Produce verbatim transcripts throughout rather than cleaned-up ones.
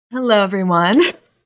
Hello, everyone.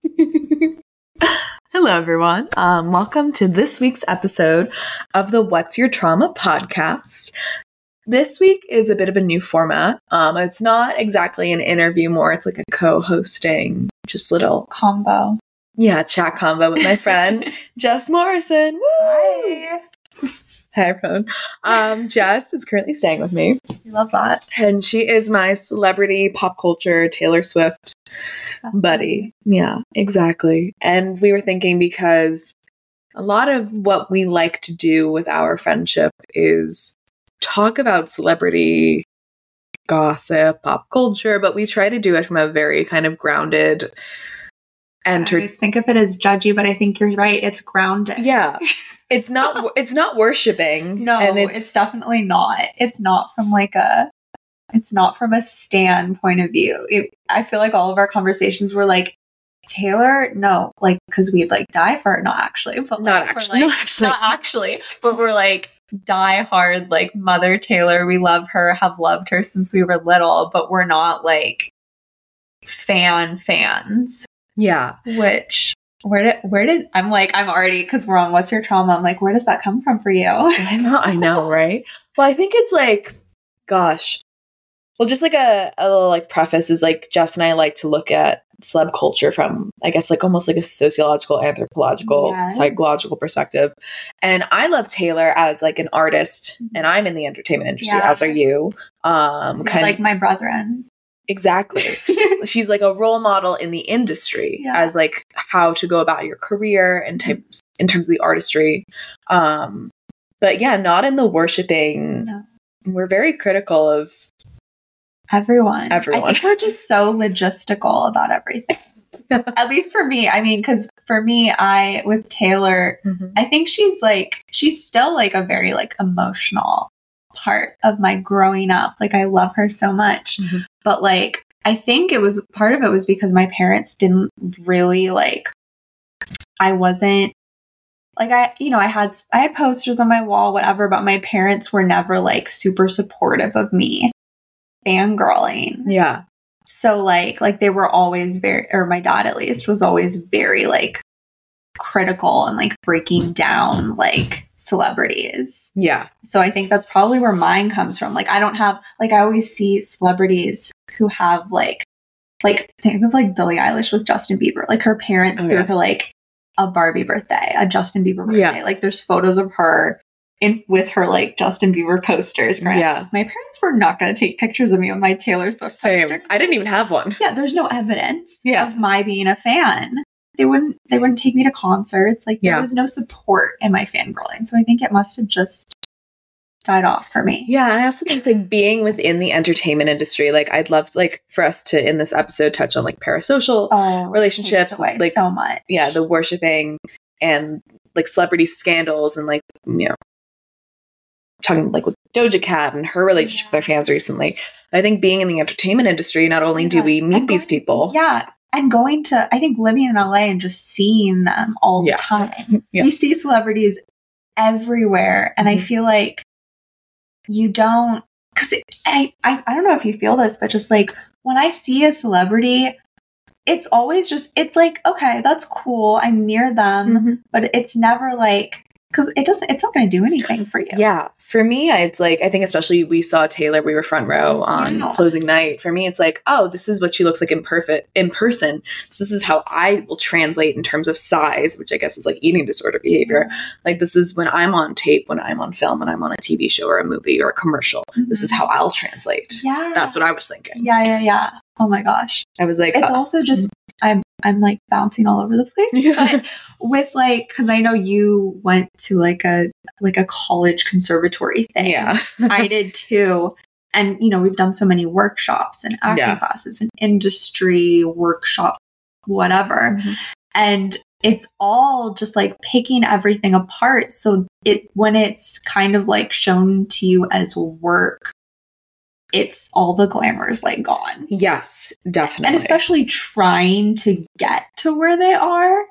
Hello, everyone. Um, welcome to this week's episode of the What's Your Trauma podcast. This week is a bit of a new format. Um, it's not exactly an interview, more it's like a co-hosting, just little combo. Yeah, chat combo with my friend Jess Morrison. Woo! Hi. Hi, everyone. Um, Jess is currently staying with me. I love that. And she is my celebrity pop culture Taylor Swift That's buddy. Funny. Yeah, exactly. And we were thinking because a lot of what we like to do with our friendship is talk about celebrity gossip, pop culture, but we try to do it from a very kind of grounded and I always think of it as judgy, but I think you're right. It's grounded. Yeah. It's not it's not worshiping. No, and it's, it's definitely not. It's not from like a it's not from a stan point of view. It, I feel like all of our conversations were like, Taylor, no, like because we'd like die for her. Not actually, but not like, actually, like, not actually, not actually. But we're like die hard, like Mother Taylor. We love her, have loved her since we were little, but we're not like fan fans. Yeah, which. Where did, where did, I'm like, I'm already, because we're on What's Your Trauma, I'm like, where does that come from for you? I know, I know, right? Well, I think it's like, gosh, well, just like a, a little like preface is like, Jess and I like to look at celeb culture from, I guess, like almost like a sociological, anthropological, yes. psychological perspective. And I love Taylor as like an artist, and I'm in the entertainment industry, yeah. as are you. Um, kind like of, my brethren. Exactly. She's like a role model in the industry yeah. as like how to go about your career and types in terms of the artistry. Um, but yeah, not in the worshiping. No. We're very critical of everyone. Everyone. I think we're just so logistical about everything. At least for me. I mean, because for me, I, with Taylor, mm-hmm. I think she's like, she's still like a very like emotional part of my growing up. Like I love her so much. Mm-hmm. But like, I think it was part of it was because my parents didn't really like, I wasn't like, I, you know, I had, I had posters on my wall, whatever, but my parents were never like super supportive of me fangirling. Yeah. So like, like they were always very, or my dad at least was always very like critical and like breaking down like celebrities. Yeah. So I think that's probably where mine comes from. Like I don't have, like I always see celebrities who have like, like think of like Billie Eilish with Justin Bieber. Like her parents oh, threw yeah. her like a Barbie birthday, a Justin Bieber birthday. Yeah. Like there's photos of her in with her like Justin Bieber posters. Right? Yeah. My parents were not going to take pictures of me with my Taylor Swift Same. poster. I didn't even have one. Yeah. There's no evidence yeah. of my being a fan. They wouldn't they wouldn't take me to concerts. Like there yeah. was no support in my fangirling. So I think it must have just died off for me. Yeah. I also think like being within the entertainment industry, like I'd love like for us to in this episode touch on like parasocial oh, relationships. Away like so much. Yeah, the worshiping and like celebrity scandals and like, you know, talking like with Doja Cat and her relationship yeah. with her fans recently. I think being in the entertainment industry, not only yeah. do we meet going, these people. Yeah. And going to, I think living in L A and just seeing them all yeah. the time. yeah. You see celebrities everywhere. And mm-hmm. I feel like you don't, because I, I, I don't know if you feel this, but just like when I see a celebrity, it's always just, it's like, okay, that's cool. I'm near them. Mm-hmm. But it's never like, because it doesn't, it's not going to do anything for you. Yeah. For me, it's like, I think especially we saw Taylor, we were front row on yeah. closing night. For me, it's like, oh, this is what she looks like in perfect in person. So this is how I will translate in terms of size, which I guess is like eating disorder behavior. Yeah. Like this is when I'm on tape, when I'm on film, when I'm on a T V show or a movie or a commercial. Mm-hmm. This is how I'll translate. Yeah. That's what I was thinking. Yeah, yeah, yeah. Oh my gosh. I was like, it's uh, also just, I'm, I'm like bouncing all over the place, yeah. but with like, cause I know you went to like a, like a college conservatory thing. Yeah. I did too. And, you know, we've done so many workshops and acting yeah. classes and industry workshop, whatever. Mm-hmm. And it's all just like picking everything apart. So it, when it's kind of like shown to you as work, it's all the glamour is like gone. Yes, definitely. And especially trying to get to where they are,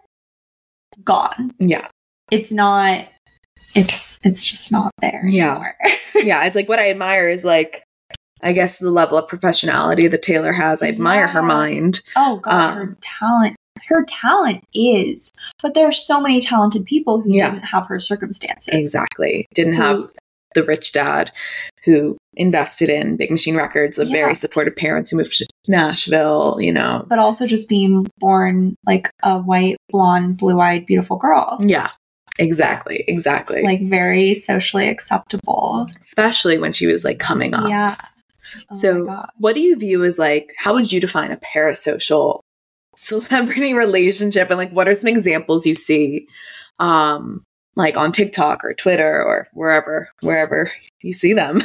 gone. Yeah. It's not, it's, it's just not there yeah. anymore. Yeah. It's like what I admire is like, I guess the level of professionality that Taylor has. I admire Yeah. her mind. Oh God, her Um, talent. Her talent is, but there are so many talented people who Yeah. didn't have her circumstances. Exactly. Didn't Who- have the rich dad who invested in Big Machine Records, the Yeah. very supportive parents who moved to Nashville, you know. But also just being born like a white, blonde, blue-eyed, beautiful girl. Yeah, exactly. Exactly. Like very socially acceptable. Especially when she was like coming up. Yeah. Oh So, my God. what do you view as like, how would you define a parasocial celebrity relationship? And like, what are some examples you see, um, like on TikTok or Twitter or wherever, wherever you see them?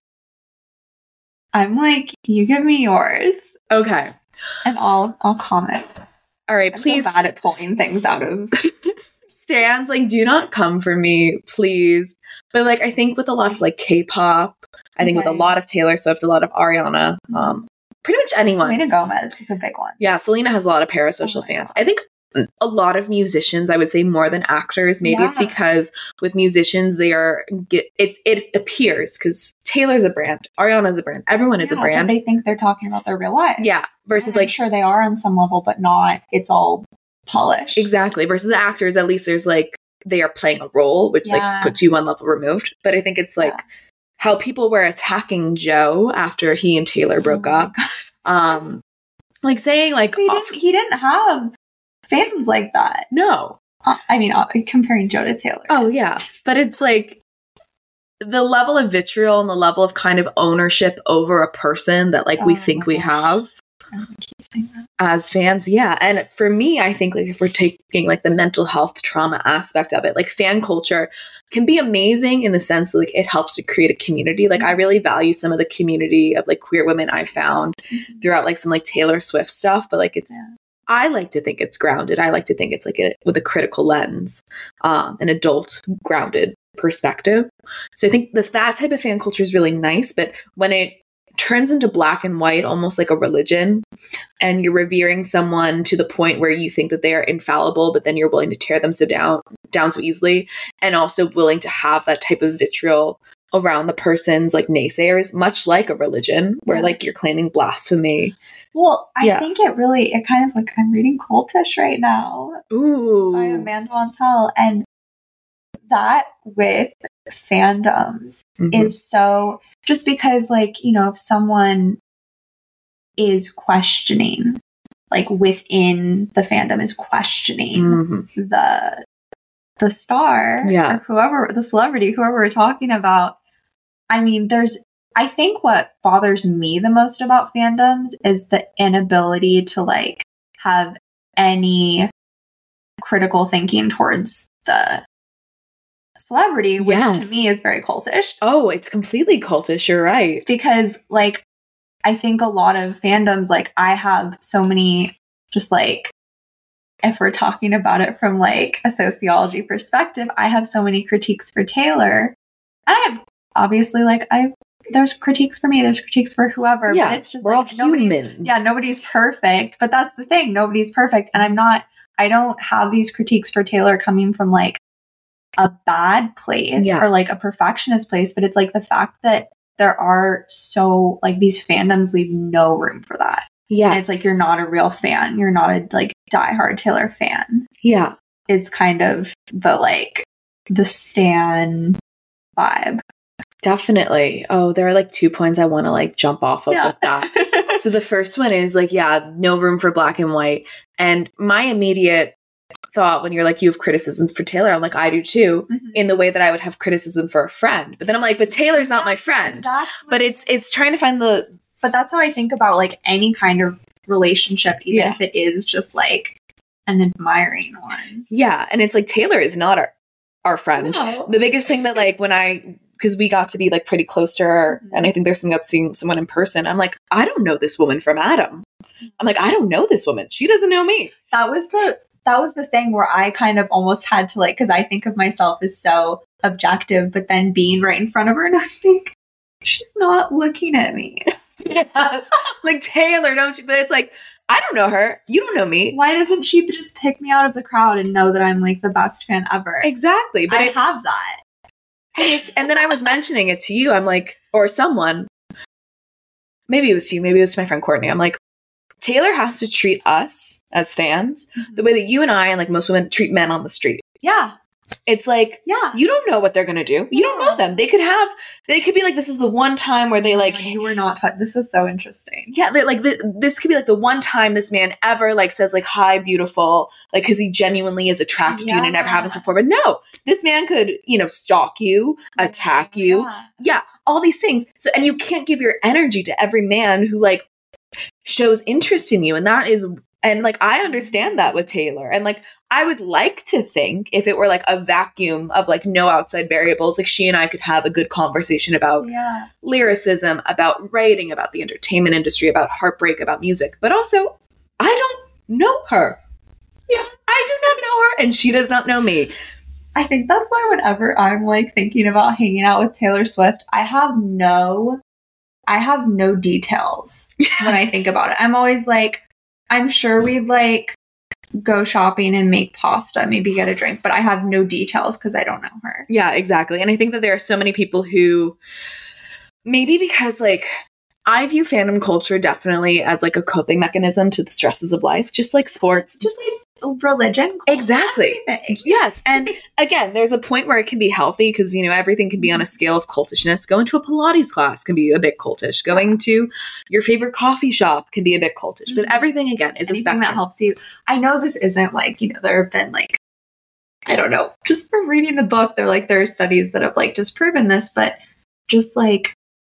I'm like, you give me yours, Okay. and I'll I'll comment. All right. I'm Please. so bad at pulling things out of. Stands, like, do not come for me, please. But like, I think with a lot of like K-pop, I think with a Okay. lot of Taylor Swift, a lot of Ariana, um, pretty much anyone. Selena Gomez is a big one. Yeah, Selena has a lot of parasocial Oh my fans. God. I think a lot of musicians, I would say more than actors. Maybe it's Yeah. because with musicians, they are get it. It appears because Taylor's a brand, Ariana's a brand, everyone is Yeah, a brand. But they think they're talking about their real lives. Yeah, versus And I'm like sure they are on some level, but not. It's all polished. exactly versus actors. At least there's like they are playing a role, which Yeah. like puts you one level removed. But I think it's like Yeah. how people were attacking Joe after he and Taylor broke Oh my up. Um, like saying like He oh, didn't. He didn't have fans like that. no. Uh, I mean, uh, comparing Joe to Taylor. Oh, yeah. But it's like the level of vitriol and the level of kind of ownership over a person that like we Oh think my we gosh. have I'm gonna keep saying that. as fans. Yeah. And for me, I think like if we're taking like the mental health trauma aspect of it, like fan culture can be amazing in the sense like it helps to create a community. Like I really value some of the community of like queer women I found throughout like some like Taylor Swift stuff, but like it's Yeah. I like to think it's grounded. I like to think it's like a, with a critical lens, um, an adult grounded perspective. So I think that that type of fan culture is really nice. But when it turns into black and white, almost like a religion, and you're revering someone to the point where you think that they are infallible, but then you're willing to tear them so down, down so easily, and also willing to have that type of vitriol around the person's like naysayers, much like a religion where Yeah. like you're claiming blasphemy. Well, I Yeah. think it really, it kind of like, I'm reading Cultish right now Ooh. by Amanda Montel, and that with fandoms Mhm. is so, just because, like, you know, if someone is questioning, like within the fandom is questioning Mhm. the the star Yeah. or whoever, the celebrity, whoever we're talking about, I mean, there's, I think what bothers me the most about fandoms is the inability to like have any critical thinking towards the celebrity, which Yes. to me is very cultish. Oh, it's completely cultish. You're right. Because like I think a lot of fandoms, like I have so many, just like if we're talking about it from like a sociology perspective, I have so many critiques for Taylor. And I have obviously like I there's critiques for me, there's critiques for whoever, Yeah, but it's just we're all like nobody's, humans. yeah, nobody's perfect. But that's the thing, nobody's perfect. And I'm not I don't have these critiques for Taylor coming from like a bad place Yeah. or like a perfectionist place, but it's like the fact that there are so like these fandoms leave no room for that. Yeah. And it's like you're not a real fan. You're not a like diehard Taylor fan. Yeah. Is kind of the like the stan vibe. Definitely. Oh, there are like two points I want to like jump off of with that. So the first one is like, yeah, no room for black and white. And my immediate thought when you're like, you have criticisms for Taylor, I'm like, I do too, Mhm. in the way that I would have criticism for a friend. But then I'm like, but Taylor's not my friend. Exactly. But it's it's trying to find the But that's how I think about like any kind of relationship, even Yeah. if it is just like an admiring one. yeah, and it's like Taylor is not our our friend. No. The biggest thing that like when I because we got to be like pretty close to her, Mhm. and I think there's some got seeing someone in person. I'm like, I don't know this woman from Adam. I'm like, I don't know this woman. She doesn't know me. That was the that was the thing where I kind of almost had to like, because I think of myself as so objective, but then being right in front of her and I was like, she's not looking at me. Yes. Like Taylor, don't you? But it's like, I don't know her. You don't know me. Why doesn't she just pick me out of the crowd and know that I'm like the best fan ever? Exactly. But I it, have that. and it's and then I was mentioning it to you. I'm like, or someone. maybe it was to you, maybe it was to my friend Courtney. I'm like, Taylor has to treat us as fans mm-hmm. the way that you and I and like most women treat men on the street. Yeah. It's like, yeah, you don't know what they're going to do. You yeah. don't know them. They could have, they could be like, this is the one time where they like. You were not, t- this is so interesting. Yeah. They're like, th- this could be like the one time this man ever like says like, hi, beautiful. Like, cause he genuinely is attracted yeah. to you and it never happens before. But no, this man could, you know, stalk you, attack you. Yeah. yeah. All these things. So, and you can't give your energy to every man who like shows interest in you. And that is, and like, I understand that with Taylor. And like, I would like to think if it were like a vacuum of like no outside variables, like she and I could have a good conversation about yeah. lyricism, about writing, about the entertainment industry, about heartbreak, about music. But also, I don't know her. Yeah. I do not know her and she does not know me. I think that's why whenever I'm like thinking about hanging out with Taylor Swift, I have no, I have no details when I think about it. I'm always like, I'm sure we'd like go shopping and make pasta, maybe get a drink, but I have no details because I don't know her. Yeah, exactly. And I think that there are so many people who maybe because like I view fandom culture definitely as like a coping mechanism to the stresses of life, just like sports, just like religion. Exactly. Everything. Yes. And again, there's a point where it can be healthy because, you know, everything can be on a scale of cultishness. Going to a Pilates class can be a bit cultish. Going to your favorite coffee shop can be a bit cultish. But everything, again, is Anything a spectrum. that helps you. I know this isn't like, you know, there have been like, I don't know, just from reading the book, they're like, there are studies that have like disproven this, but just like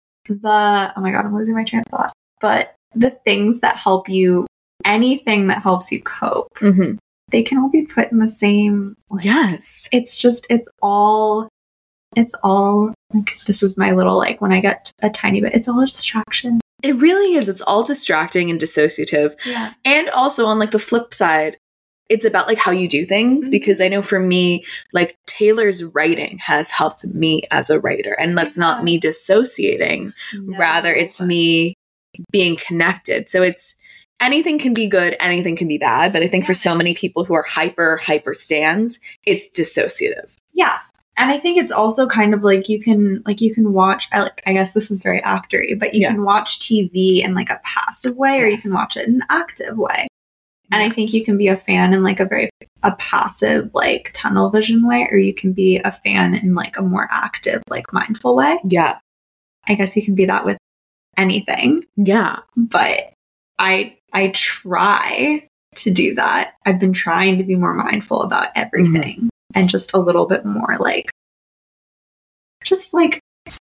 the, oh my God, I'm losing my train of thought. But the things that help you, anything that helps you cope, mm-hmm. they can all be put in the same. Like, yes. It's just, it's all, it's all, like, this is my little, like, when I get a tiny bit, it's all a distraction. It really is. It's all distracting and dissociative. Yeah. And also on like the flip side, it's about like how you do things, mm-hmm. because I know for me, like Taylor's writing has helped me as a writer. And that's yeah. not me dissociating. No. Rather, it's me being connected. So it's, anything can be good, anything can be bad. But I think yeah. for so many people who are hyper, hyper stans, it's dissociative. Yeah. And I think it's also kind of like you can, like you can watch, I, like, I guess this is very actory, but you yeah. can watch T V in like a passive way, yes. or you can watch it in an active way. And yes. I think you can be a fan in like a very, a passive, like tunnel vision way, or you can be a fan in like a more active, like mindful way. Yeah. I guess you can be that with anything. Yeah. But I, I try to do that. I've been trying to be more mindful about everything mm-hmm. and just a little bit more like, just like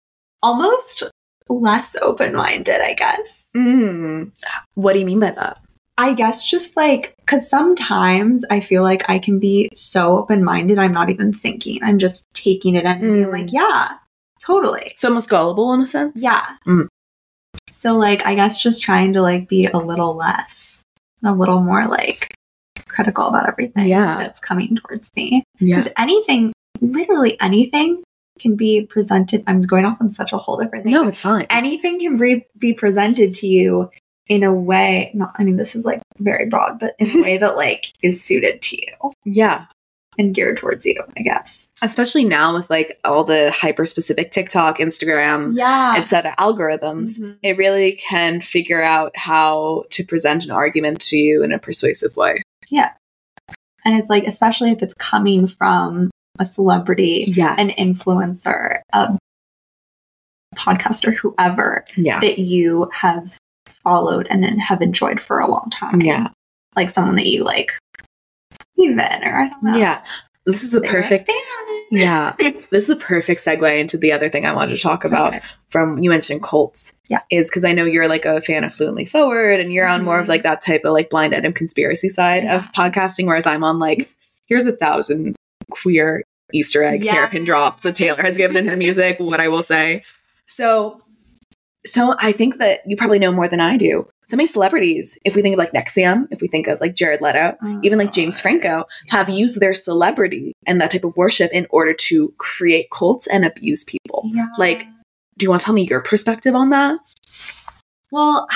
almost less open-minded, I guess. Mm. What do you mean by that? I guess just like, because sometimes I feel like I can be so open-minded, I'm not even thinking. I'm just taking it in and being like, yeah, totally. So almost gullible in a sense? Yeah. Mm. So like, I guess just trying to like be a little less, a little more like critical about everything yeah. that's coming towards me. Because yeah. anything, literally anything can be presented. I'm going off on such a whole different thing. No, it's fine. Anything can re- be presented to you in a way, not, I mean, this is like very broad, but in a way that like is suited to you. Yeah. And geared towards you, I guess. Especially now with like all the hyper specific TikTok, Instagram, yeah. et cetera algorithms, mm-hmm. it really can figure out how to present an argument to you in a persuasive way. Yeah. And it's like, especially if it's coming from a celebrity, yes. an influencer, a podcaster, whoever yeah. that you have followed and have enjoyed for a long time. Yeah. Like someone that you like even, or I don't know. Yeah. This is a They're perfect, a yeah, this is a perfect segue into the other thing I wanted to talk about okay. from, you mentioned cults. Yeah. Is because I know you're like a fan of Fluently Forward and you're mm-hmm. on more of like that type of like blind item conspiracy side yeah. of podcasting, whereas I'm on like, here's a thousand queer Easter egg yeah. hairpin drops that Taylor has given in her music, what I will say. So, so I think that you probably know more than I do. So many celebrities, if we think of like N X I V M, if we think of like Jared Leto, oh, even like James Franco, have used their celebrity and that type of worship in order to create cults and abuse people. Yeah. Like, do you want to tell me your perspective on that? Well,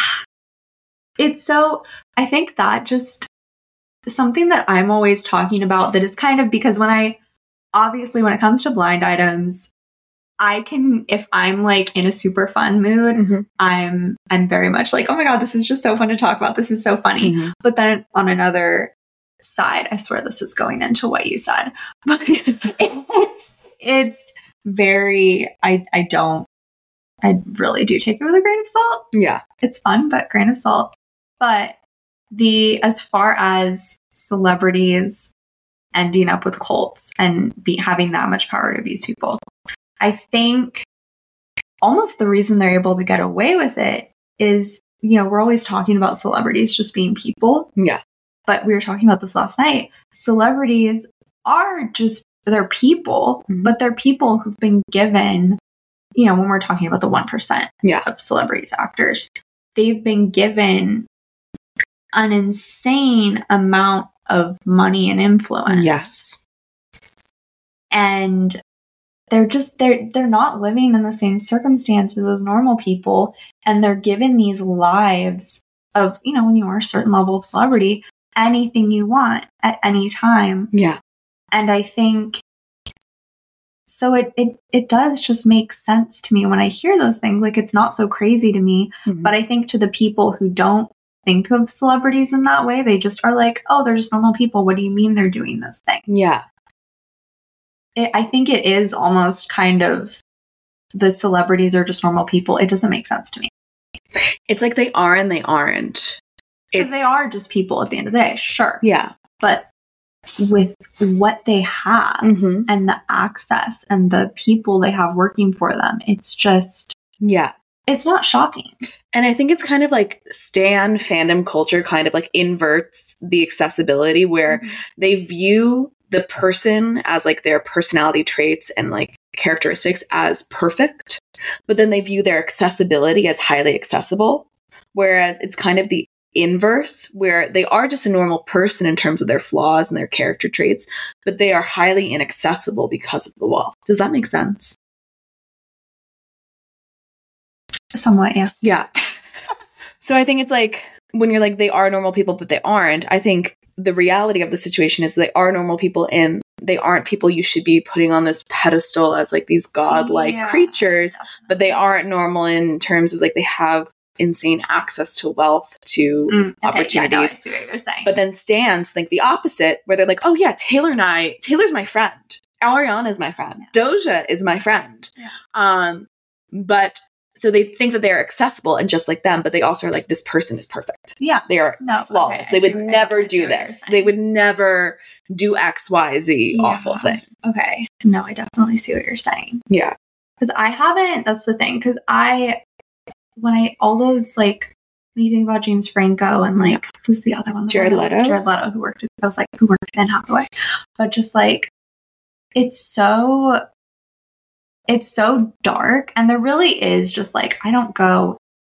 it's so, I think that just something that I'm always talking about that is kind of because when I, obviously when it comes to blind items, I can, if I'm like in a super fun mood, Mm-hmm. I'm, I'm very much like, oh my God, this is just so fun to talk about. This is so funny. Mm-hmm. But then on another side, I swear this is going into what you said, but it's, it's very, I, I don't, I really do take it with a grain of salt. Yeah. It's fun, but grain of salt. But the, as far as celebrities ending up with cults and be, having that much power to abuse people, I think almost the reason they're able to get away with it is, you know, we're always talking about celebrities just being people. Yeah. But we were talking about this last night. Celebrities are just, they're people, mm-hmm. but they're people who've been given, you know, when we're talking about the one percent yeah. of celebrities, actors, they've been given an insane amount of money and influence. Yes. And they're just, they're, they're not living in the same circumstances as normal people. And they're given these lives of, you know, when you are a certain level of celebrity, anything you want at any time. Yeah. And I think, so it, it, it does just make sense to me when I hear those things. Like, it's not so crazy to me, mm-hmm. but I think to the people who don't think of celebrities in that way, they just are like, oh, they're just normal people. What do you mean they're doing those things? Yeah. It, I think it is almost kind of the celebrities are just normal people. It doesn't make sense to me. It's like they are and they aren't. Because they are just people at the end of the day, sure. Yeah. But with what they have mm-hmm. and the access and the people they have working for them, it's just... Yeah. It's not shocking. And I think it's kind of like stan fandom culture kind of like inverts the accessibility where mm-hmm. they view the person as like their personality traits and like characteristics as perfect, but then they view their accessibility as highly accessible. Whereas it's kind of the inverse where they are just a normal person in terms of their flaws and their character traits, but they are highly inaccessible because of the wealth. Does that make sense? Somewhat, yeah. Yeah. So I think it's like when you're like, they are normal people, but they aren't. I think the reality of the situation is they are normal people and they aren't people you should be putting on this pedestal as like these godlike yeah. creatures, but they aren't normal in terms of like they have insane access to wealth, to mm, okay, opportunities. Yeah, no, I see what you're saying. But then stans think the opposite, where they're like, oh yeah, Taylor and I, Taylor's my friend. Ariana is my friend. Yeah. Doja is my friend. Yeah. Um, but so they think that they're accessible and just like them, but they also are like, this person is perfect. Yeah. They are no, flawless. Okay, they would what, never do this. They would never do X, Y, Z yeah. awful thing. Okay. No, I definitely see what you're saying. Yeah. Because I haven't, that's the thing. Because I, when I, all those like, when you think about James Franco and like, yeah. who's the other one? The Jared one Leto. Jared Leto, who worked with, I was like, who worked with Anne Hathaway. But just like, it's so, it's so dark. And there really is just like, I don't go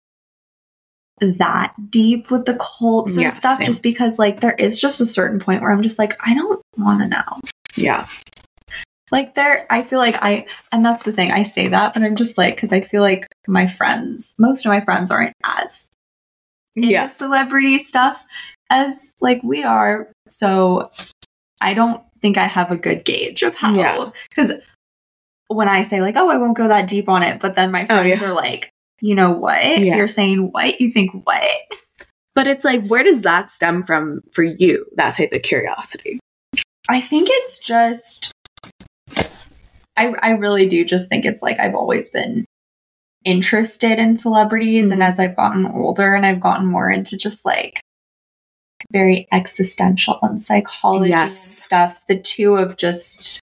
that deep with the cults and yeah, stuff same. Just because like there is just a certain point where I'm just like, I don't want to know. Yeah. Like there, I feel like I, and that's the thing, I say that, but I'm just like, because I feel like my friends, most of my friends aren't as into yeah. celebrity stuff as like we are. So I don't think I have a good gauge of how, because yeah. when I say like, oh, I won't go that deep on it, but then my friends oh, yeah. are like, you know what? Yeah. You're saying what? You think what? But it's like, where does that stem from for you, that type of curiosity? I think it's just, I, I really do just think it's like I've always been interested in celebrities. Mm-hmm. And as I've gotten older and I've gotten more into just like very existential and psychology yes. and stuff, the two of just,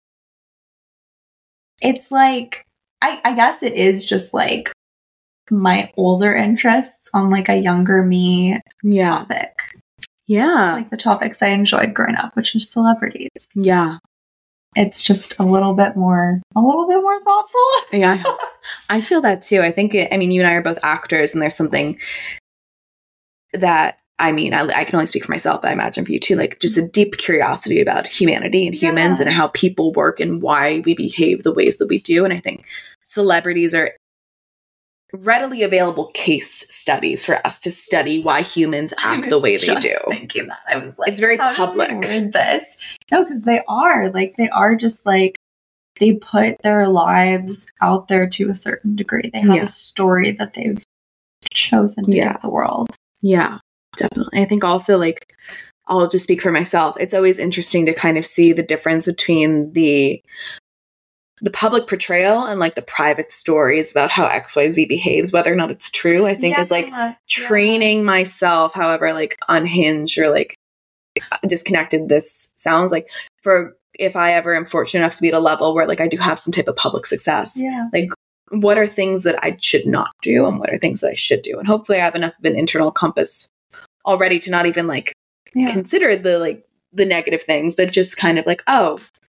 it's like, I, I guess it is just like my older interests on like a younger me yeah. topic. Yeah. Like the topics I enjoyed growing up, which is celebrities. Yeah. It's just a little bit more, a little bit more thoughtful. Yeah. I feel that too. I think, it, I mean, you and I are both actors and there's something that, I mean, I, I can only speak for myself, but I imagine for you too, like just a deep curiosity about humanity and humans yeah. and how people work and why we behave the ways that we do. And I think celebrities are readily available case studies for us to study why humans act the way they do. Thinking that I was like, it's very how public. Do we word this? No, because they are like they are just like they put their lives out there to a certain degree. They have Yeah. a story that they've chosen to Yeah. give the world. Yeah, definitely. I think also, like, I'll just speak for myself. It's always interesting to kind of see the difference between the the public portrayal and like the private stories about how X Y Z behaves, whether or not it's true. I think is like Yeah. training myself, however like unhinged or like disconnected this sounds, like for if I ever am fortunate enough to be at a level where like I do have some type of public success, Yeah. like what are things that I should not do and what are things that I should do? And hopefully I have enough of an internal compass already to not even like Yeah. consider the like the negative things, but just kind of like, oh,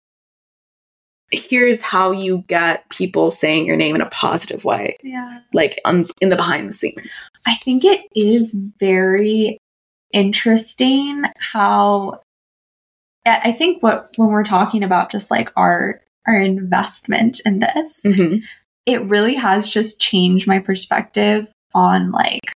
here's how you get people saying your name in a positive way, Yeah. like on, in the behind the scenes. I think it is very interesting how I I think what when we're talking about just like our our investment in this, Mm-hmm. it really has just changed my perspective on like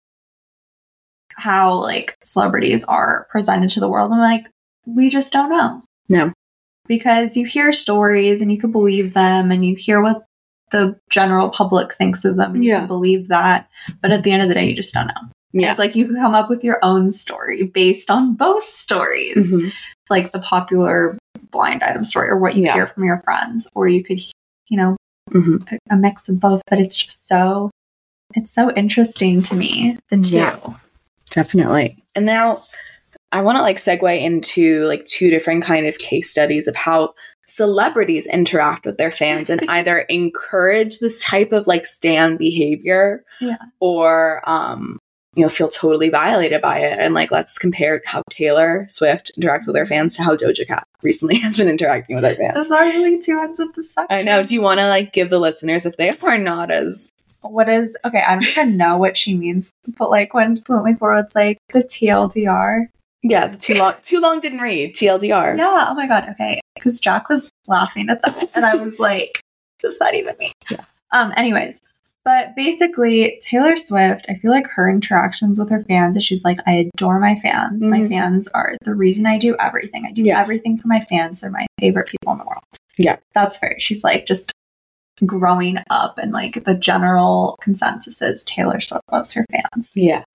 how like celebrities are presented to the world. I'm like, we just don't know. No. Because you hear stories and you can believe them and you hear what the general public thinks of them and you Yeah. can believe that. But at the end of the day, you just don't know. Yeah. It's like you can come up with your own story based on both stories, Mhm. like the popular blind item story or what you Yeah. hear from your friends, or you could, you know, Mhm. pick a mix of both. But it's just so, it's so interesting to me, the two. Yeah. Definitely. And now I want to like segue into like two different kind of case studies of how celebrities interact with their fans and either encourage this type of like stan behavior, Yeah. or um you know feel totally violated by it. And like let's compare how Taylor Swift interacts with her fans to how Doja Cat recently has been interacting with her fans. Those are really two ends of the spectrum. I know. Do you want to like give the listeners, if they are not as What is, okay, I don't even know what she means, but like when Fluently Forward, it's like the T L D R. yeah the too long too long didn't read T L D R. Yeah, oh my god, okay. Because Jack was laughing at that, and I was like, does that even mean? Yeah. Um, anyways, but basically, Taylor Swift, I feel like her interactions with her fans is she's like, I adore my fans. My Mhm. fans are the reason I do everything. I do Yeah. everything for my fans. They're my favorite people in the world. Yeah. That's fair. She's like just growing up, and like the general consensus is Taylor Swift loves her fans. Yeah.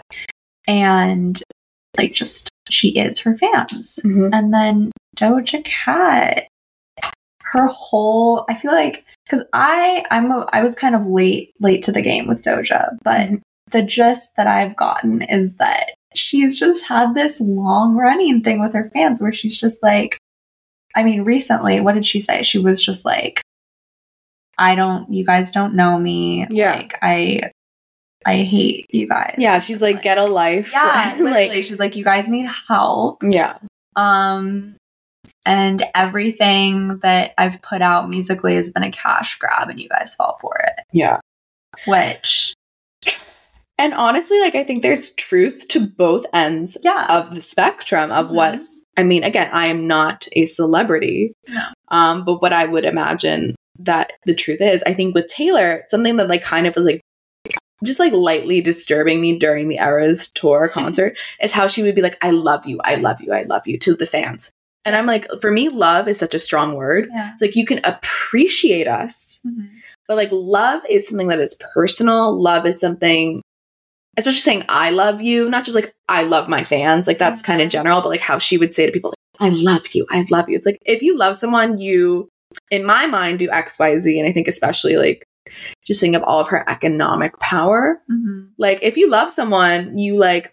And like just she is her fans. Mhm. And then Doja Cat, her whole, I feel like, because I I'm a, I was kind of late late to the game with Doja, but Mhm. the gist that I've gotten is that she's just had this long running thing with her fans where she's just like, I mean, recently, what did she say? She was just like, I don't, you guys don't know me. Yeah. Like I I hate you guys. Yeah, she's like, get a life. Yeah, literally. like, She's like, you guys need help. yeah. Um, and everything that I've put out musically has been a cash grab, and you guys fall for it. Yeah. Which, And honestly, like, I think there's truth to both ends yeah, of the spectrum of what, Mhm. I mean, again, I am not a celebrity, No. um, but what I would imagine that the truth is, I think with Taylor, something that like kind of was like, just like lightly disturbing me during the Eras tour concert is how she would be like, I love you, I love you, I love you to the fans. And I'm like, for me, love is such a strong word. yeah. It's like you can appreciate us, Mhm. but like love is something that is personal. Love is something, especially saying I love you, not just like I love my fans. Like that's kind of general, but like how she would say to people, like, I love you, I love you. It's like if you love someone, you, in my mind, do X, Y, Z. And I think especially like just think of all of her economic power. Mhm. Like if you love someone, you like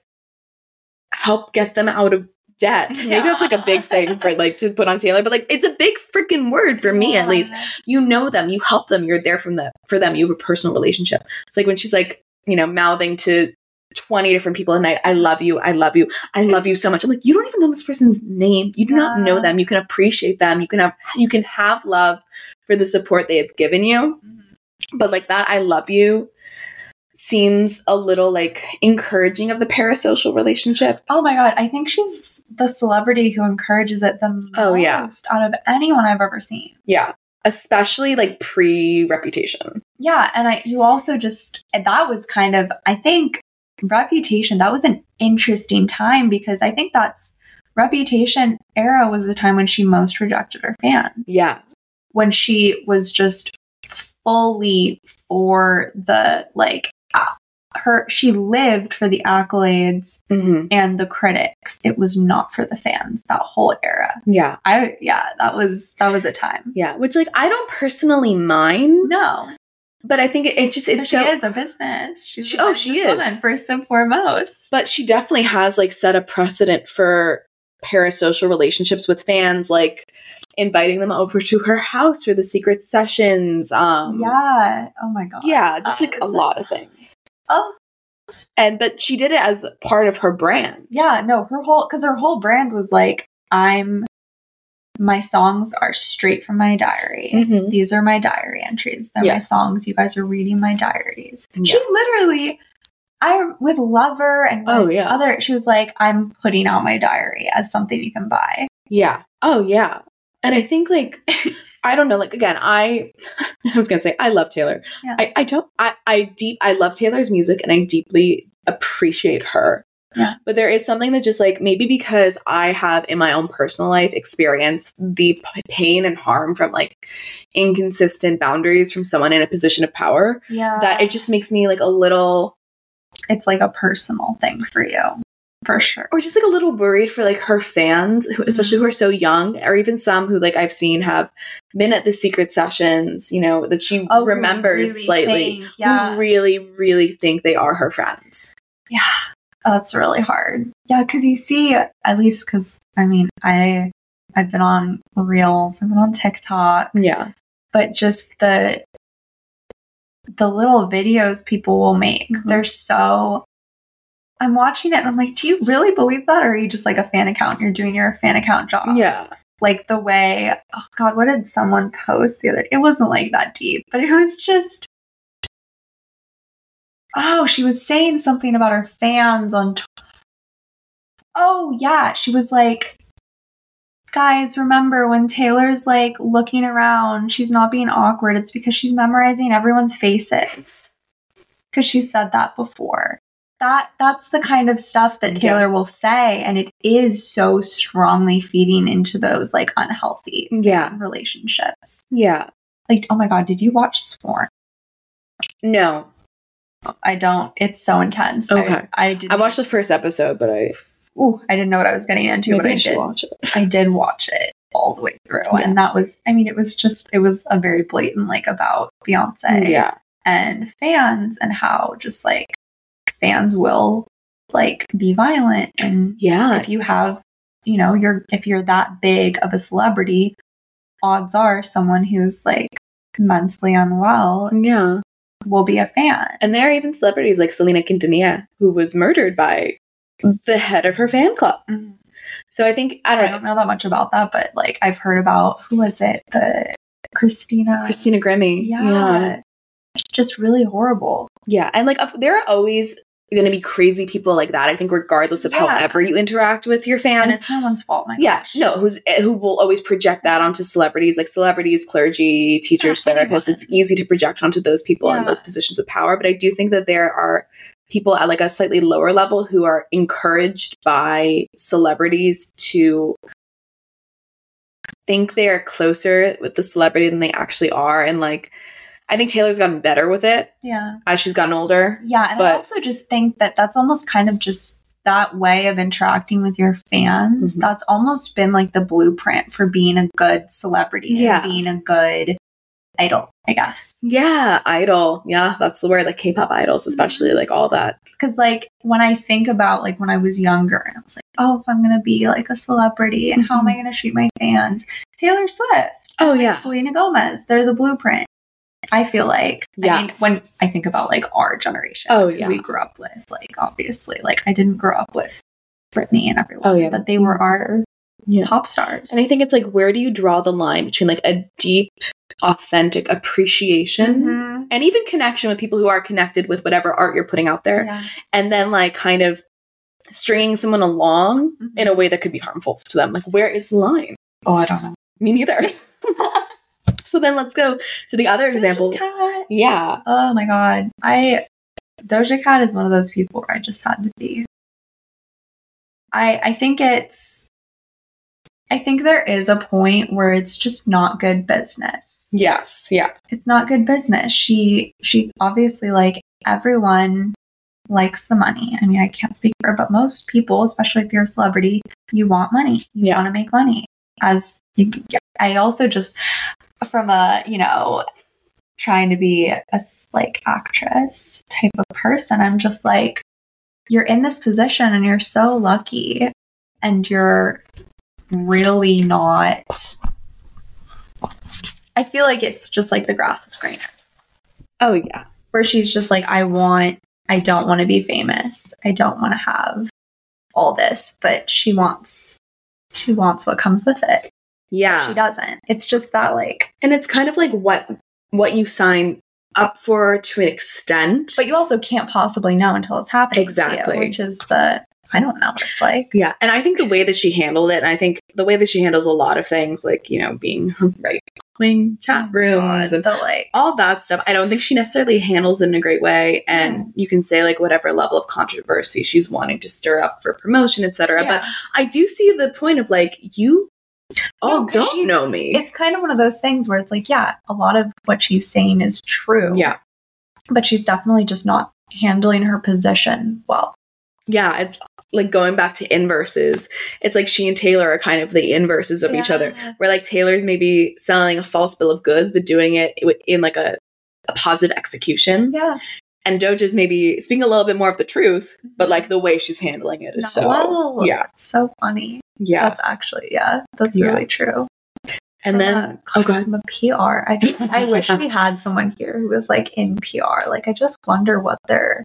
help get them out of debt. Maybe Yeah. that's like a big thing for like to put on Taylor, but like it's a big freaking word for me at least. You know them, you help them, you're there from the for them, you have a personal relationship. It's like when she's like, you know, mouthing to twenty different people a night, I love you, I love you, I love you so much. I'm like, you don't even know this person's name. You do not know Yeah. them. You can appreciate them. You can have you can have love for the support they have given you. Mhm. But like that I love you seems a little like encouraging of the parasocial relationship. Oh my god, I think she's the celebrity who encourages it the most Oh, yeah. out of anyone I've ever seen. Yeah. Especially like pre-reputation. Yeah, and I you also just and that was kind of I think Reputation, that was an interesting time because I think that's Reputation era was the time when she most rejected her fans. Yeah. when she was just fully for the, like, uh, her, she lived for the accolades Mm-hmm. and the critics. It was not for the fans, that whole era. Yeah. I, yeah, that was, that was a time. Yeah. Which, like, I don't personally mind. No. But I think it, it just, it's she so. is a business. She's She, a oh, she is. woman, first and foremost. But she definitely has, like, set a precedent for parasocial relationships with fans, like inviting them over to her for for the secret sessions. Um, yeah. Oh my God. Yeah, just like That a is lot a- of things. Oh. And, but she did it as part of her brand. Yeah, no, her whole, because her whole brand was like, I'm, my songs are straight from my diary. Mhm. These are my diary entries. They're Yeah. my songs. You guys are reading my diaries. Yeah. She literally, I, with Lover and with Oh, yeah. other, she was like, I'm putting out my diary as something you can buy. Yeah. Oh, yeah. And I think, like, I don't know, like, again, I, I was going to say, I love Taylor. Yeah. I, I don't, I, I deep, I love Taylor's music and I deeply appreciate her. Yeah. But there is something that just, like, maybe because I have in my own personal life experienced the p- pain and harm from, like, inconsistent boundaries from someone in a position of power, Yeah. that it just makes me, like, a little, It's like a personal thing for you. For sure. or just like a little worried for like her fans, who, especially who are so young, or even some who like I've seen have been at the secret sessions, you know, that she Oh, who remembers really slightly, think- yeah. who really, really think they are her friends. Yeah. That's really hard. Yeah, because you see, at least because, I mean, I, I've been on Reels, I've been on TikTok, Yeah. but just the, the little videos people will make, Mhm. they're so, I'm watching it and I'm like, do you really believe that? Or are you just like a fan account? You're doing your fan account job. Yeah. Like the way, oh God, what did someone post the other? It wasn't like that deep, but it was just, oh, she was saying something about her fans on, t- oh yeah, she was like, guys, remember when Taylor's like looking around, she's not being awkward. It's because she's memorizing everyone's faces. Because she said that before. That that's the kind of stuff that Taylor Yeah. will say, and it is so strongly feeding into those like unhealthy Yeah. relationships. Yeah. Like, oh my God, did you watch Sworn? No. I don't. It's so intense. Okay. I, I did. I watched the first episode, but I Ooh, I didn't know what I was getting into, maybe but I, I should did. watch it. I did watch it all the way through, Yeah. and that was. I mean, it was just. It was a very blatant like about Beyonce. Yeah. And fans, and how just like fans will like be violent, and Yeah. if you have, you know, you're if you're that big of a celebrity, odds are someone who's like mentally unwell Yeah. will be a fan. And there are even celebrities like Selena Quintanilla, who was murdered by the head of her fan club. Mhm. So I think, I I don't know, don't know that much about that, but like I've heard about, who was it? The Christina. Christina Grimmie. Yeah. Yeah. Just really horrible. Yeah. And like, of- there are always going to be crazy people like that. I think regardless of Yeah. however you interact with your And fans. it's no one's fault, my Yeah, gosh. no, who's who will always project that onto celebrities, like celebrities, clergy, teachers, Yeah, therapists. anyone. It's easy to project onto those people in Yeah. those positions of power. But I do think that there are people at like a slightly lower level who are encouraged by celebrities to think they're closer with the celebrity than they actually are. And like, I think Taylor's gotten better with it Yeah. as she's gotten older. Yeah. And I But- also just think that that's almost kind of just that way of interacting with your fans. Mhm. That's almost been like the blueprint for being a good celebrity Yeah. and being a good idol, I guess. Yeah, idol. Yeah, that's the word. Like K-pop idols, especially like all that. Because like when I think about like when I was younger and I was like, oh, if I'm gonna be like a celebrity and how am I gonna treat my fans? Taylor Swift. Oh like yeah. Selena Gomez. They're the blueprint. I feel like, Yeah. I mean, when I think about like our generation, Oh, who yeah. we grew up with, like obviously, like I didn't grow up with Britney and everyone, Oh, yeah. but they were our Yeah. pop stars. And I think it's like, where do you draw the line between like a deep, authentic appreciation Mhm. and even connection with people who are connected with whatever art you're putting out there, Yeah. and then like kind of stringing someone along Mhm. in a way that could be harmful to them? Like, where is the line? Oh, I don't know. Me neither. So then let's go to the other example. Doja Cat. Yeah. Oh my god, I Doja Cat is one of those people where I just had to be. I I think it's I think there is a point where it's just not good business. Yes. Yeah. It's not good business. She she obviously, like, everyone likes the money. I mean, I can't speak for her, but most people, especially if you're a celebrity, you want money. You Yeah. want to make money. As you, I also just, from a, you know, trying to be a s- like actress type of person, I'm just like, you're in this position and you're so lucky, and you're really not. I feel like it's just like the grass is greener. Oh, yeah. Where she's just like, I want, I don't want to be famous. I don't want to have all this, but she wants, she wants what comes with it. Yeah. She doesn't. It's just that, like, And it's kind of like what what you sign up for to an extent. but you also can't possibly know until it's happening. Exactly. To you, which is the, I don't know what it's like. Yeah. And I think the way that she handled it, and I think the way that she handles a lot of things, like, you know, being right wing chat rooms God, and the, like, all that stuff, I don't think she necessarily handles it in a great way. And Mm. you can say, like, whatever level of controversy she's wanting to stir up for promotion, et cetera. yeah. But I do see the point of, like, you all No, 'cause don't she's- know me. It's kind of one of those things where it's like, yeah, a lot of what she's saying is true. Yeah. But she's definitely just not handling her position well. Yeah. It's like going back to inverses. It's like she and Taylor are kind of the inverses of each other. Yeah. Where, like, Taylor's maybe selling a false bill of goods, but doing it wi- in like a, a positive execution. Yeah. And Doja's maybe speaking a little bit more of the truth, but like the way she's handling it is Not so well. yeah, It's so funny. yeah. That's actually, yeah, that's Yeah. really true. And From then a, oh god, from a P R, I just, I wish we had someone here who was like in P R. Like, I just wonder what their,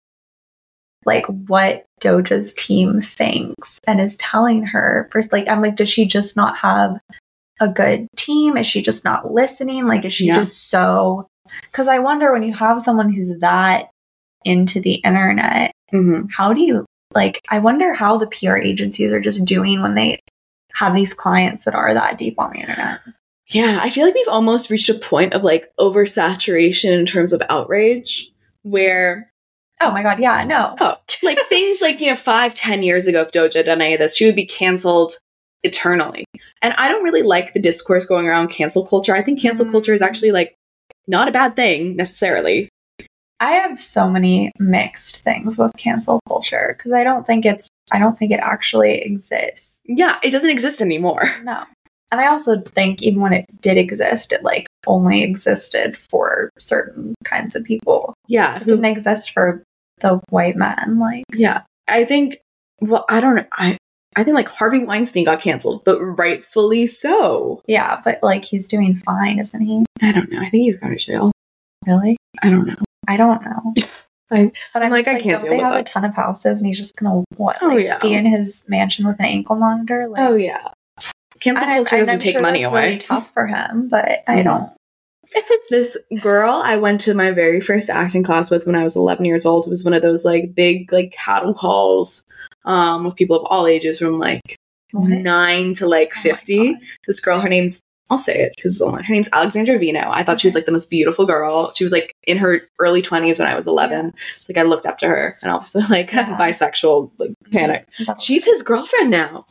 like, what Doja's team thinks and is telling her. For, like, I'm like, does she just not have a good team? Is she just not listening? Like, is she Yeah. just so? Because I wonder, when you have someone who's that into the internet, hmm how do you, like, I wonder how the P R agencies are just doing when they have these clients that are that deep on the internet. yeah, I feel like we've almost reached a point of like oversaturation in terms of outrage, where Oh my god, yeah, no. oh, like things like, you know, five, ten years ago, if Doja had done any of this, she would be canceled eternally. And I don't really like the discourse going around cancel culture. I think cancel Mm. culture is actually like not a bad thing necessarily. I have so many mixed things with cancel culture because I don't think it's, I don't think it actually exists. Yeah, it doesn't exist anymore. No. And I also think even when it did exist, it like only existed for certain kinds of people. Yeah, It who didn't exist for the white man. Like, Yeah, I think. Well, I don't know. I I think like Harvey Weinstein got canceled, but rightfully so. yeah, but like he's doing fine, isn't he? I don't know. I think he's going to jail. Really? I don't know. I don't know. I, But I'm I'm like, like, I can't don't deal they with have a that. ton of houses and he's just gonna what? Oh, like, yeah. be in his mansion with an ankle monitor? Like, oh yeah, cancel and I'm- culture and doesn't I'm take sure money that's away. Really tough for him, but I Mhm. don't. This girl I went to my very first acting class with when I was eleven years old. It was one of those like big like cattle calls um, with people of all ages from like What? nine to like Oh my fifty. God. This girl, her name's, I'll say it because her name's Alexandra Vino. I thought she was like the most beautiful girl. She was like in her early twenties when I was eleven. It's like I looked up to her and also like Yeah. bisexual like panic. That's- She's his girlfriend now.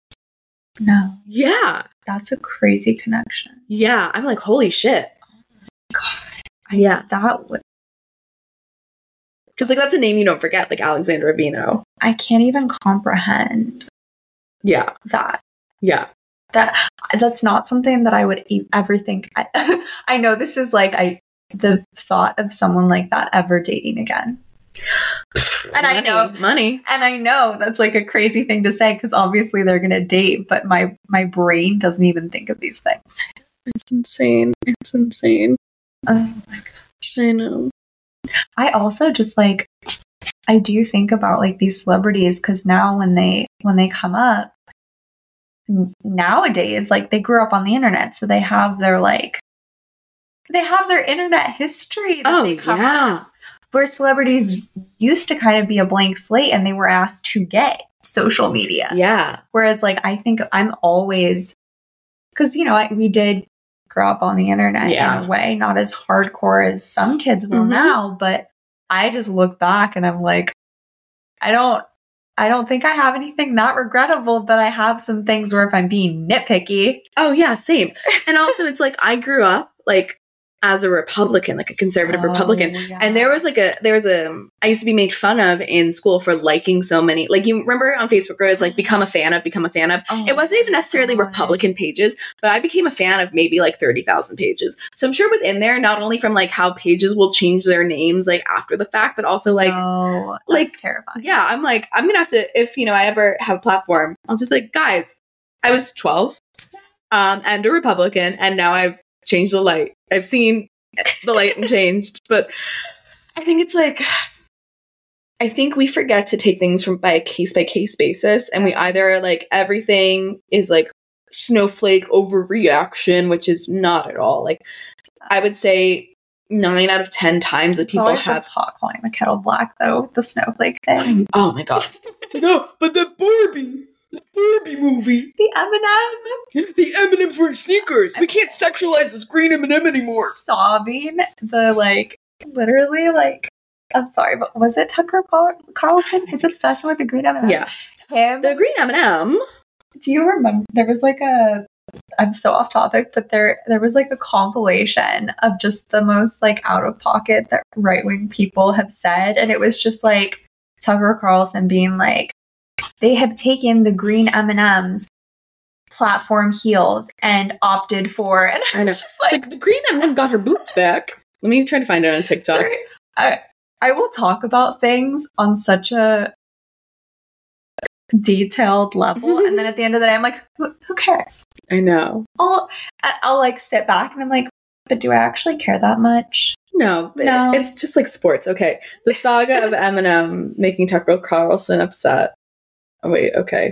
no, Yeah. that's a crazy connection. Yeah. I'm like, holy shit. God, Yeah. that would. Because like that's a name you don't forget, like Alexandra Vino. I can't even comprehend Yeah. that. Yeah. That that's not something that I would e- ever think. I, I know this is like I the thought of someone like that ever dating again. And I Money, know- money. And I know that's like a crazy thing to say because obviously they're going to date, but my my brain doesn't even think of these things. It's insane. It's insane. Oh my gosh. I know. I also just like I do think about like these celebrities because now when they when they come up n- nowadays, like they grew up on the internet, so they have their like they have their internet history. That Oh they come yeah. where celebrities used to kind of be a blank slate and they were asked to get social media. Yeah. Whereas, like, I think I'm always, because, you know, I, we did grow up on the internet Yeah. in a way, not as hardcore as some kids will Mhm. now, but I just look back and I'm like, I don't, I don't think I have anything not regrettable, but I have some things where if I'm being nitpicky. Oh yeah, same. And also it's like I grew up like as a Republican, like a conservative oh, Republican. Yeah. And there was like a, there was a, I used to be made fun of in school for liking so many, like you remember on Facebook where it's like become a fan of, become a fan of. Oh, it wasn't even necessarily God. Republican pages, but I became a fan of maybe like thirty thousand pages. So I'm sure within there, not only from like how pages will change their names like after the fact, but also like, oh, that's like terrifying. Yeah. I'm like, I'm going to have to, if, you know, I ever have a platform, I'll just like, guys, I was twelve um, and a Republican, and now I've changed the light. I've seen the light and changed, but I think it's like, I think we forget to take things from by a case by case basis, and we either like everything is like snowflake overreaction, which is not at all. Like I would say nine out of ten times that people it's have hot calling the kettle black though, the snowflake thing. Oh my God! It's like, oh, but the Barbie. The Barbie movie. The M and M. The M and M's wearing sneakers. We can't sexualize this green M and M anymore. Sobbing. The, like, literally, like, I'm sorry, but was it Tucker Carlson? His obsession with the green M and M? Yeah. Him. The green M and M. Do you remember? There was, like, a... I'm so off topic, but there there was, like, a compilation of just the most, like, out-of-pocket that right-wing people have said. And it was just, like, Tucker Carlson being, like, they have taken the green M and M's platform heels and opted for, and I was just like, like, the green M and M got her boots back. Let me try to find it on TikTok. I, I will talk about things on such a detailed level, and then at the end of the day, I'm like, who, who cares? I know. I'll, I'll like sit back and I'm like, but do I actually care that much? No, no. It's just like sports. Okay, the saga of M and M making Tucker Carlson upset. Oh, wait, okay.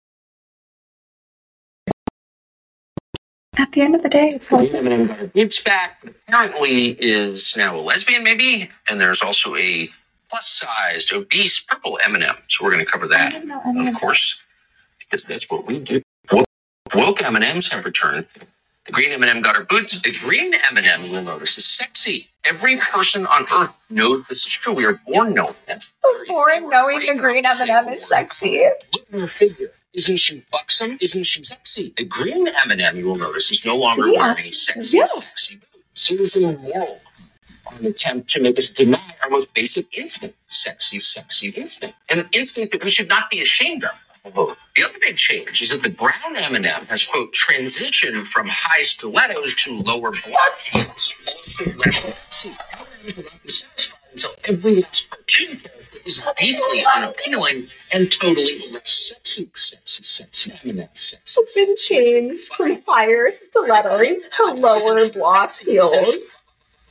At the end of the day, it's all It's back. Apparently is now a lesbian, maybe, and there's also a plus-sized, obese purple M and M. So we're going to cover that, of course, because that's what we do. Woke M and M's have returned. The green M and M got her boots. The green M and M, you'll notice, is sexy. Every person on Earth knows this is true. We are born knowing it. Born knowing the green M and M is sexy. Look at her figure. Isn't she buxom? Isn't she sexy? The green M and M, you will notice, is no longer yeah. wearing any sexy, yes. sexy boots. She was immoral on an attempt to make us deny our most basic instinct. Sexy, sexy instinct. An instinct that we should not be ashamed of. The other big change is that the brown M and M has, quote, transitioned from high stilettos to lower block heels. Also less sexy. M and M's will not be satisfied until every last cartoon character is deeply unappealing and totally less sexy. Sexy, sexy M and M. Sexy. It's been changed from higher stilettos to lower block heels.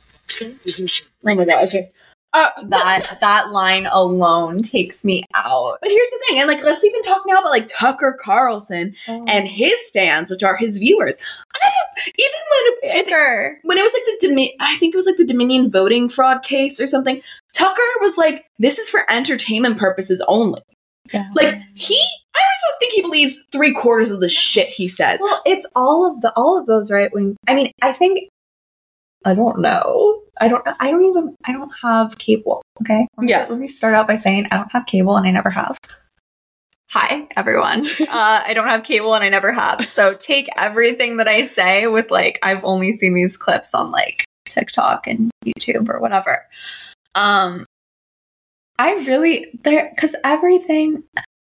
Oh my God, okay. Uh, that that line alone takes me out. But here's the thing, and like, let's even talk now about like Tucker Carlson oh. and his fans, which are his viewers. I don't, even when it, when it was like the Domi- I think it was like the Dominion voting fraud case or something. Tucker was like, "This is for entertainment purposes only." Yeah. Like he, I don't think he believes three quarters of the shit he says. Well, it's all of the all of those right wing. I mean, I think. I don't know. I don't know. I don't even, I don't have cable. Okay. Let me, yeah. Let me start out by saying I don't have cable and I never have. Hi, everyone. uh, I don't have cable and I never have. So take everything that I say with like, I've only seen these clips on like TikTok and YouTube or whatever. Um, I really, there, cause everything,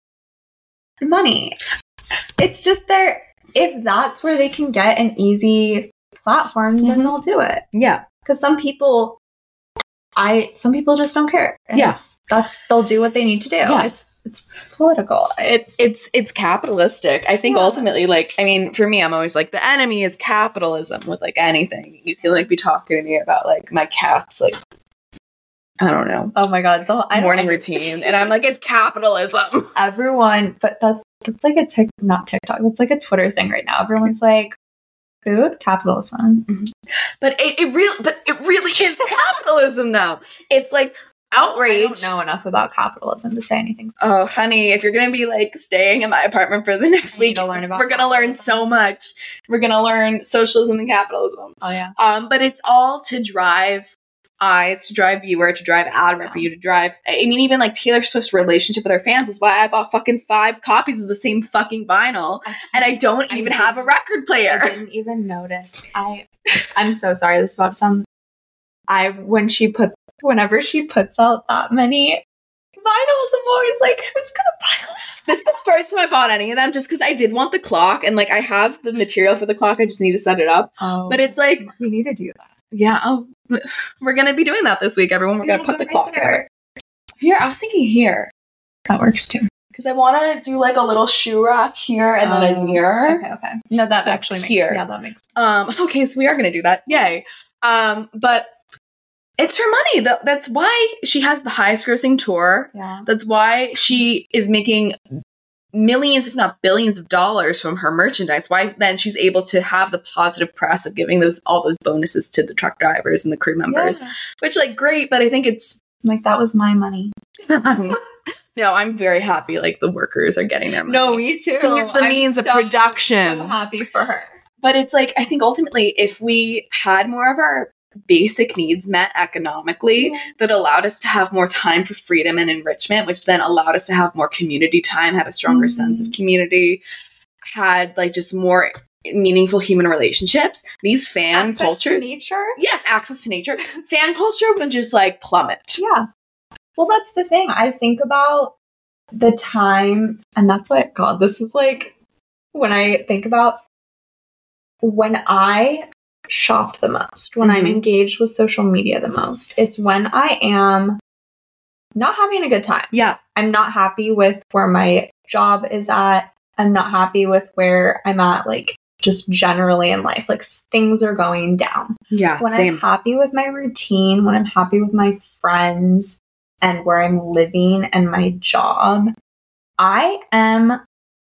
money. It's just there. If that's where they can get an easy platform, then mm-hmm. they'll do it. Yeah. Because some people, I some people just don't care. Yes, yeah. that's they'll do what they need to do. Yeah. It's it's political. It's it's it's capitalistic. I think yeah. ultimately, like, I mean, for me, I'm always like the enemy is capitalism with like anything. You can like be talking to me about like my cat's like I don't know. Oh my God, the I morning routine, and I'm like, it's capitalism. Everyone, but that's that's like a tick, not TikTok. That's like a Twitter thing right now. Everyone's like. Food capitalism, mm-hmm. but it, it really, but it really is capitalism, though. It's like outrage. I don't know enough about capitalism to say anything. Oh, honey, if you're gonna be like staying in my apartment for the next week, we're gonna capitalism. learn so much. We're gonna learn socialism and capitalism. Oh yeah. Um, but it's all to drive eyes to drive viewer to drive ad revenue to drive. I mean, even like Taylor Swift's relationship with her fans is why I bought fucking five copies of the same fucking vinyl, I and I don't I even have a record player. I didn't even notice. I I'm so sorry. This is about some. I when she put whenever she puts out that many vinyls, I'm always like, who's gonna buy them? This is the first time I bought any of them, just because I did want the clock, and like I have the material for the clock. I just need to set it up. Oh, but it's like we need to do that. Yeah, oh, we're gonna be doing that this week, everyone. We're Yeah, gonna put the right clock there. together. Here, I was thinking here That works too. because I want to do like a little shoe rack here and then a Um, mirror. Okay, okay. No, that So actually makes here. yeah, that makes Um, okay, so we are gonna do that. Yay! Um, but it's for money. That, that's why she has the highest grossing tour. yeah. That's why she is making millions, if not billions, of dollars from her merchandise. Why then she's able to have the positive press of giving those all those bonuses to the truck drivers and the crew members, Yeah. which like great. But I think it's Like that was my money. no. I'm very happy. Like the workers are getting their money. me too. So it's the I'm means of so- production. so happy for her. But it's like, I think ultimately, if we had more of our basic needs met economically, Yeah. that allowed us to have more time for freedom and enrichment, which then allowed us to have more community time, had a stronger Mhm. sense of community, had like just more meaningful human relationships. These fan Access cultures, to nature. yes, access to nature, fan culture would just like plummet. Yeah. Well, that's the thing. I think about the time, and that's what, God, this is like when I think about when I shop the most, when I'm Mhm. engaged with social media the most, it's when I am not having a good time. Yeah. I'm not happy with where my job is at. I'm not happy with where I'm at, like just generally in life. Like s- things are going down. Yeah. When same. I'm happy with my routine, when I'm happy with my friends and where I'm living and my job, I am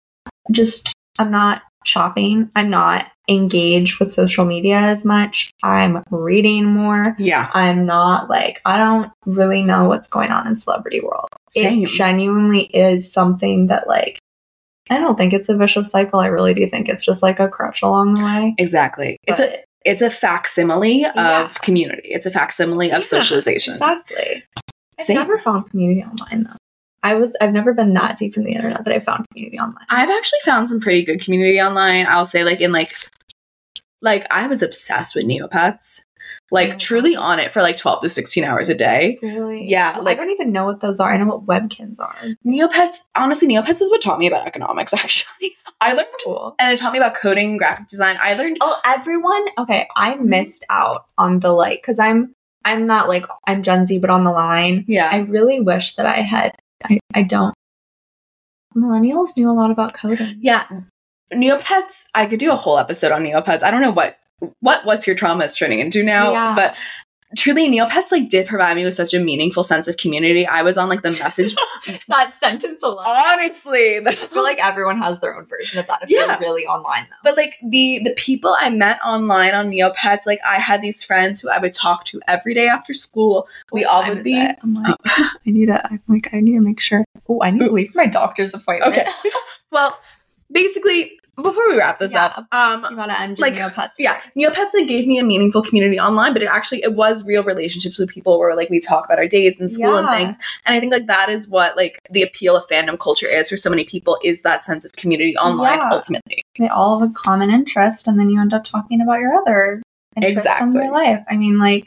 just, I'm not shopping. I'm not engaged with social media as much. I'm reading more. yeah. I'm not like, I don't really know what's going on in celebrity world. Same. It genuinely is something that like, I don't think it's a vicious cycle. I really do think it's just like a crutch along the way. Exactly. It's But- a it's a facsimile Yeah. of community. It's a facsimile of Yeah, socialization. Exactly. I've Same. never found community online though. I was I've never been that deep in the internet that I found community online. I've actually found some pretty good community online. I'll say like in like like I was obsessed with Neopets. Like Oh my truly God. on it for like twelve to sixteen hours a day. Really? Yeah, Well, like- I don't even know what those are. I know what webkins are. Neopets, honestly, Neopets is what taught me about economics actually. I learned Cool. and it taught me about coding and graphic design. I learned Oh, everyone. Okay, I Mm-hmm. missed out on the like because I'm I'm not like I'm Gen Z, but on the line. yeah. I really wish that I had. I I don't. Millennials knew a lot about coding. Yeah. Neopets, I could do a whole episode on Neopets. I don't know what what what's your trauma is turning into now, Yeah. but truly Neopets like did provide me with such a meaningful sense of community. I was on like the message That sentence alone. honestly. I feel like everyone has their own version of that if Yeah. they're really online though. But like the the people I met online on Neopets, like I had these friends who I would talk to every day after school. We What all time would is be it? I'm like, I need to. I'm like, I need to make sure. Oh, I need to leave for my doctor's appointment. okay. Well, basically, before we wrap this Yeah, up, um, you want to end your like, Neopets? yeah, Neopets like gave me a meaningful community online, but it actually it was real relationships with people where like we talk about our days in school and Yeah. things. And I think like that is what like the appeal of fandom culture is for so many people is that sense of community online Yeah. ultimately. They all have a common interest, and then you end up talking about your other interests Exactly. in your life. I mean, like,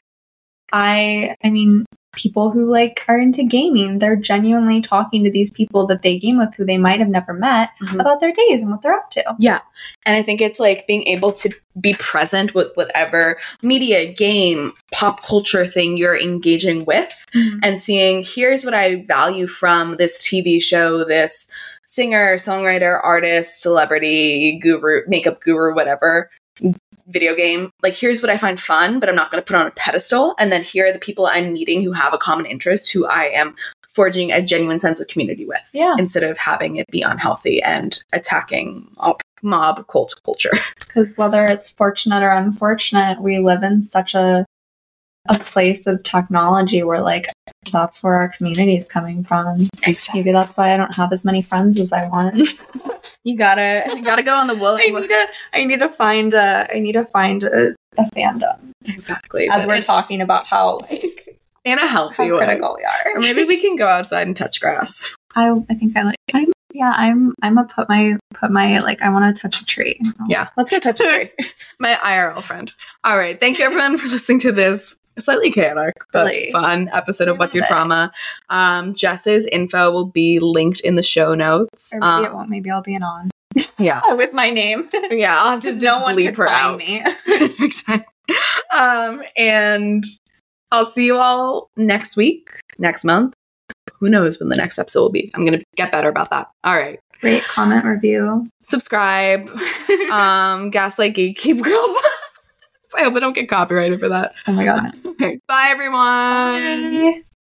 I, I mean, people who like are into gaming, they're genuinely talking to these people that they game with who they might have never met Mhm. about their days and what they're up to. And I think it's like being able to be present with whatever media, game, pop culture thing you're engaging with and seeing here's what I value from this T V show, this singer, songwriter, artist, celebrity, guru, makeup guru, whatever, video game. Like here's what I find fun, but I'm not going to put on a pedestal. And then here are the people I'm meeting who have a common interest, who I am forging a genuine sense of community with. Yeah. Instead of having it be unhealthy and attacking op- mob cult culture. Because whether it's fortunate or unfortunate, we live in such a a place of technology where like that's where our community is coming from. Exactly. Maybe that's why I don't have as many friends as I want. You gotta, you gotta go on the will. I need to I need to find a I need to find a the fandom. Exactly. As but we're in- talking about how like in a healthy how way. critical we are. Or maybe we can go outside and touch grass. I I think I like I'm yeah, I'm I'm a put my put my like I want to touch a tree. Yeah, let's go touch a tree. My I R L friend. All right. Thank you everyone for listening to this slightly chaotic but Really? fun episode of What's Your Love it. Trauma. Um, Jess's info will be linked in the show notes. Or maybe Um, it won't. Maybe I'll be an on yeah. with my name. Yeah, I'll have to just no one bleep could her find out. me. Exactly. Um, and I'll see you all next week, next month. Who knows when the next episode will be? I'm going to get better about that. All right. Rate, comment, review. Subscribe. um, Gaslight Gatekeep Girl. I hope I don't get copyrighted for that. Oh my god. Okay. Bye, everyone. Bye.